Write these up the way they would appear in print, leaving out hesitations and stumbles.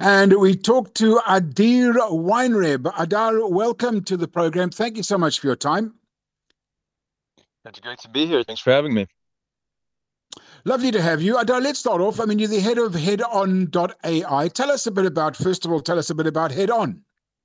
And we talked to Adir Weinreb. Adar, welcome to the program. Thank you so much for your time. It's great to be here. Thanks for having me. Lovely to have you. Adar, let's start off. I mean, you're the head of HeadOn.ai. First of all, tell us a bit about HeadOn.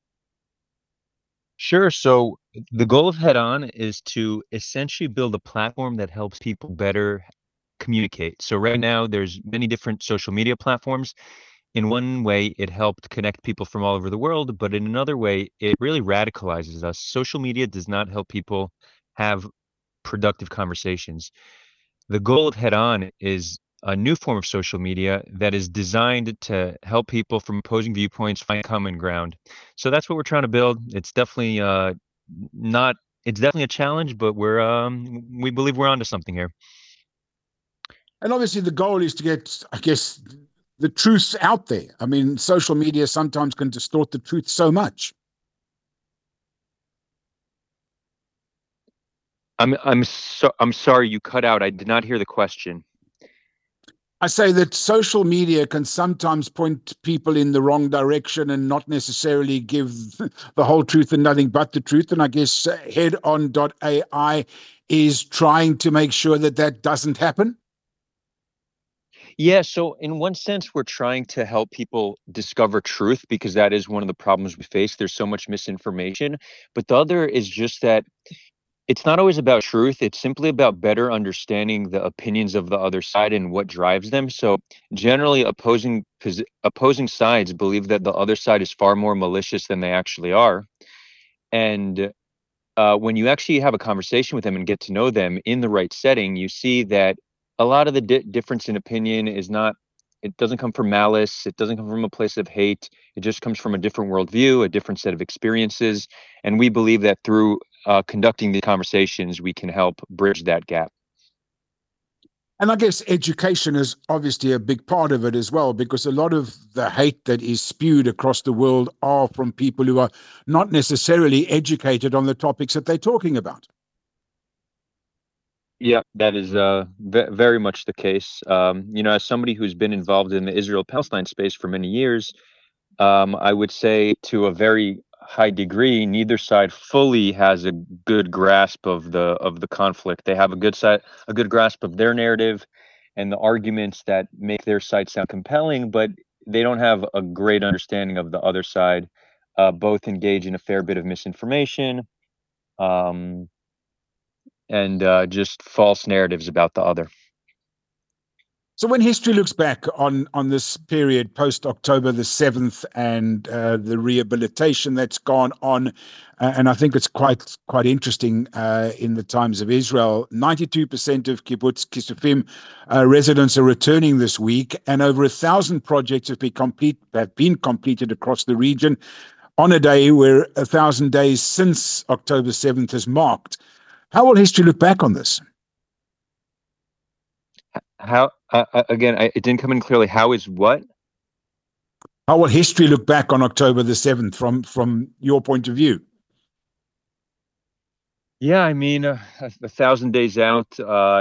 Sure. So the goal of Head On is to essentially build a platform that helps people better communicate. So right now there's many different social media platforms. In one way, it helped connect people from all over the world, but in another way, it really radicalizes us. Social media does not help people have productive conversations. The goal of Head On is a new form of social media that is designed to help people from opposing viewpoints find common ground. So that's what we're trying to build. It's definitely not it's definitely a challenge, but we believe we're onto something here. And obviously, the goal is to get, I guess, the truth out there. I mean, social media sometimes can distort the truth so much. I'm sorry you cut out. I did not hear the question. I say that social media can sometimes point people in the wrong direction and not necessarily give the whole truth and nothing but the truth. And I guess HeadOn.ai is trying to make sure that that doesn't happen. Yeah, so in one sense, we're trying to help people discover truth because that is one of the problems we face. There's so much misinformation. But the other is just that it's not always about truth. It's simply about better understanding the opinions of the other side and what drives them. So generally, opposing sides believe that the other side is far more malicious than they actually are. And when you actually have a conversation with them and get to know them in the right setting, you see that a lot of the difference in opinion is not, it doesn't come from malice. It doesn't come from a place of hate. It just comes from a different worldview, a different set of experiences. And we believe that through conducting the conversations, we can help bridge that gap. And I guess education is obviously a big part of it as well, because a lot of the hate that is spewed across the world are from people who are not necessarily educated on the topics that they're talking about. Yeah, that is very much the case. As somebody who's been involved in the Israel-Palestine space for many years, I would say to a very high degree, neither side fully has a good grasp of the conflict. They have a good grasp of their narrative and the arguments that make their side sound compelling, but they don't have a great understanding of the other side. Both engage in a fair bit of misinformation, um, and just false narratives about the other. So when history looks back on this period post October the 7th and the rehabilitation that's gone on, and I think it's quite interesting in the times of Israel, 92% of Kibbutz Kisufim residents are returning this week, and over 1,000 projects have been completed across the region on a day where 1,000 days since October 7th is marked. How will history look back on this? How again? It didn't come in clearly. How is what? How will history look back on October the 7th from your point of view? Yeah, I mean, 1,000 days out,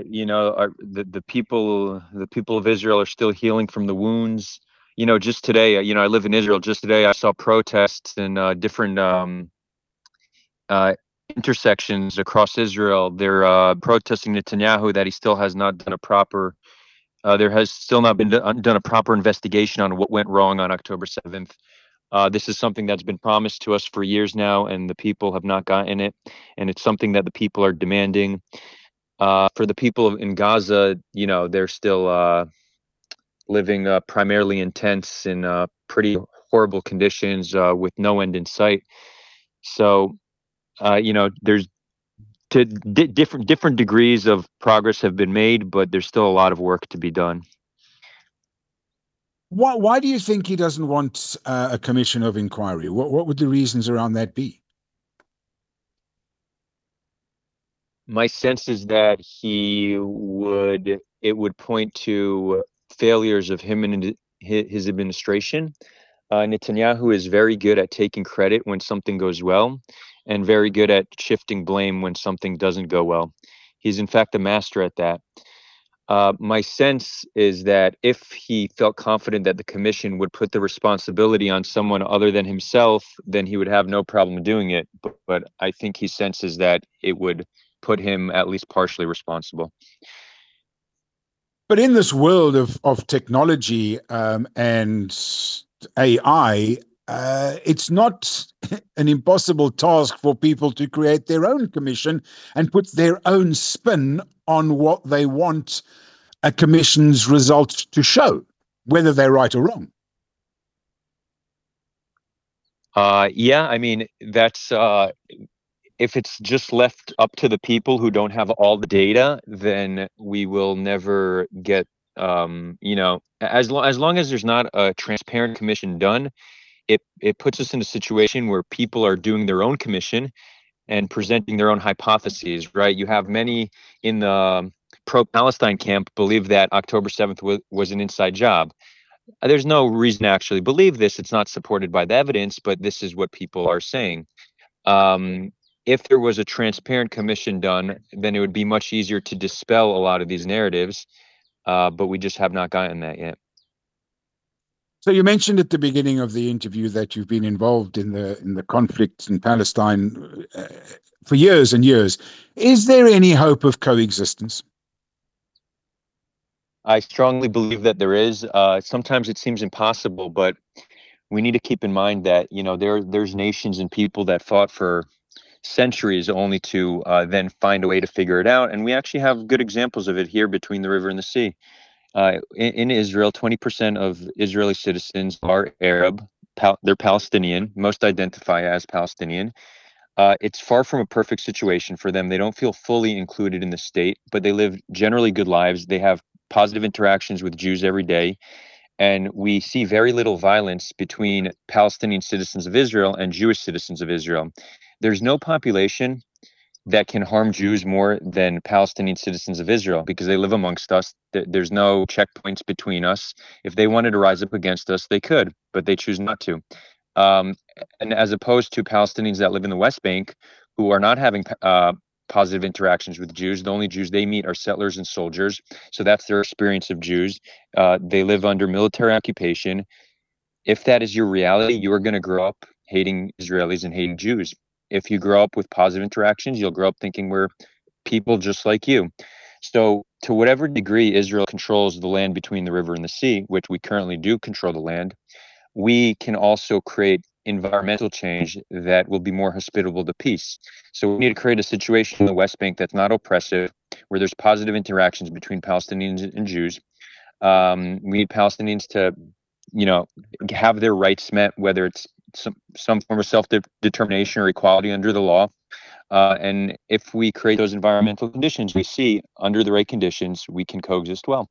the people of Israel are still healing from the wounds. Just today, I live in Israel. Just today, I saw protests in different uh, intersections across Israel. They're protesting Netanyahu that he still has not done a proper. There has still not been done a proper investigation on what went wrong on October 7th. This is something that's been promised to us for years now, and the people have not gotten it. And it's something that the people are demanding. For the people in Gaza, they're still living primarily in tents in pretty horrible conditions with no end in sight. So, there's different degrees of progress have been made, but there's still a lot of work to be done. Why do you think he doesn't want a commission of inquiry? What would the reasons around that be? My sense is that it would point to failures of him and his administration. Netanyahu is very good at taking credit when something goes well and very good at shifting blame when something doesn't go well. He's in fact a master at that. My sense is that if he felt confident that the commission would put the responsibility on someone other than himself, then he would have no problem doing it. But I think he senses that it would put him at least partially responsible. But in this world of technology and AI, it's not an impossible task for people to create their own commission and put their own spin on what they want a commission's results to show, whether they're right or wrong. Yeah, I mean, that's if it's just left up to the people who don't have all the data, then we will never get, as long as there's not a transparent commission done, it puts us in a situation where people are doing their own commission and presenting their own hypotheses, right? You have many in the pro-Palestine camp believe that October 7th was an inside job. There's no reason to actually believe this. It's not supported by the evidence, but this is what people are saying. If there was a transparent commission done, then it would be much easier to dispel a lot of these narratives, but we just have not gotten that yet. So you mentioned at the beginning of the interview that you've been involved in the conflict in Palestine for years and years. Is there any hope of coexistence? I strongly believe that there is. Sometimes it seems impossible, but we need to keep in mind that there's nations and people that fought for centuries only to then find a way to figure it out. And we actually have good examples of it here between the river and the sea. In Israel, 20% of Israeli citizens are Arab. They're Palestinian. Most identify as Palestinian. It's far from a perfect situation for them. They don't feel fully included in the state, but they live generally good lives. They have positive interactions with Jews every day. And we see very little violence between Palestinian citizens of Israel and Jewish citizens of Israel. There's no population that can harm Jews more than Palestinian citizens of Israel because they live amongst us. There's no checkpoints between us. If they wanted to rise up against us, they could, but they choose not to. And as opposed to Palestinians that live in the West Bank who are not having positive interactions with Jews, the only Jews they meet are settlers and soldiers. So that's their experience of Jews. They live under military occupation. If that is your reality, you are going to grow up hating Israelis and hating Jews. If you grow up with positive interactions, you'll grow up thinking we're people just like you. So to whatever degree Israel controls the land between the river and the sea, which we currently do control the land, we can also create environmental change that will be more hospitable to peace. So we need to create a situation in the West Bank that's not oppressive, where there's positive interactions between Palestinians and Jews. We need Palestinians to, have their rights met, whether it's some form of self-determination or equality under the law. And if we create those environmental conditions, we see under the right conditions, we can coexist well.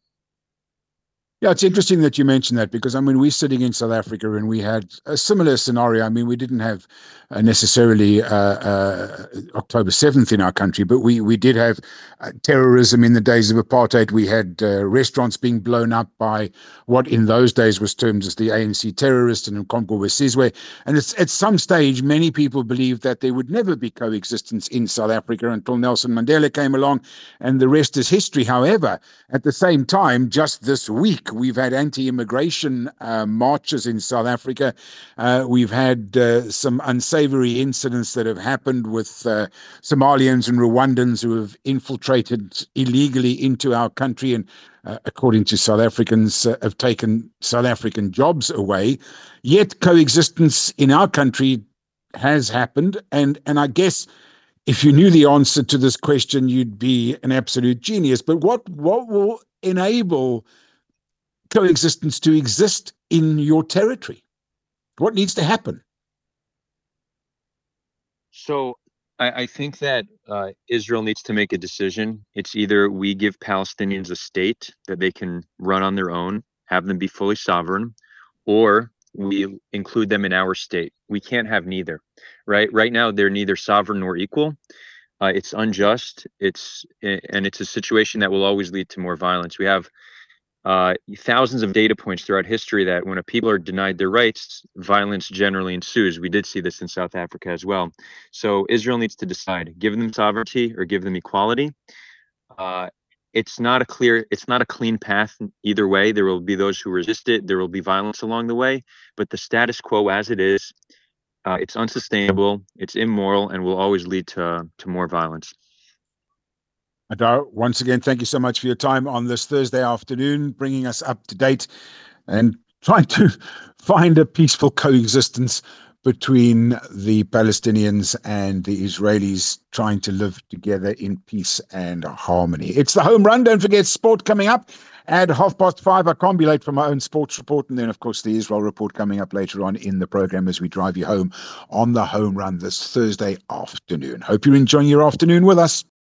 Yeah, it's interesting that you mentioned that because, I mean, we're sitting in South Africa and we had a similar scenario. I mean, we didn't have necessarily October 7th in our country, but we did have terrorism in the days of apartheid. We had restaurants being blown up by what in those days was termed as the ANC terrorists and Nkomo Sizwe. And at some stage, many people believed that there would never be coexistence in South Africa until Nelson Mandela came along, and the rest is history. However, at the same time, just this week, we've had anti-immigration marches in South Africa. We've had some unsavory incidents that have happened with Somalians and Rwandans who have infiltrated illegally into our country and, according to South Africans, have taken South African jobs away. Yet coexistence in our country has happened. And I guess if you knew the answer to this question, you'd be an absolute genius. But what will enable coexistence to exist in your territory? What needs to happen? So I think that Israel needs to make a decision. It's either we give Palestinians a state that they can run on their own, have them be fully sovereign, or we include them in our state. We can't have neither, right? Right now, they're neither sovereign nor equal. It's unjust. It's a situation that will always lead to more violence. We have thousands of data points throughout history that when a people are denied their rights, violence generally ensues. We did see this in South Africa as well. So Israel needs to decide: give them sovereignty or give them equality. it's not a clean path either way. There will be those who resist it. There will be violence along the way, but the status quo as it is, it's unsustainable, it's immoral, and will always lead to more violence. Adar, once again, thank you so much for your time on this Thursday afternoon, bringing us up to date and trying to find a peaceful coexistence between the Palestinians and the Israelis, trying to live together in peace and harmony. It's the home run. Don't forget sport coming up at 5:30. I can't be late for my own sports report. And then, of course, the Israel report coming up later on in the program as we drive you home on the home run this Thursday afternoon. Hope you're enjoying your afternoon with us.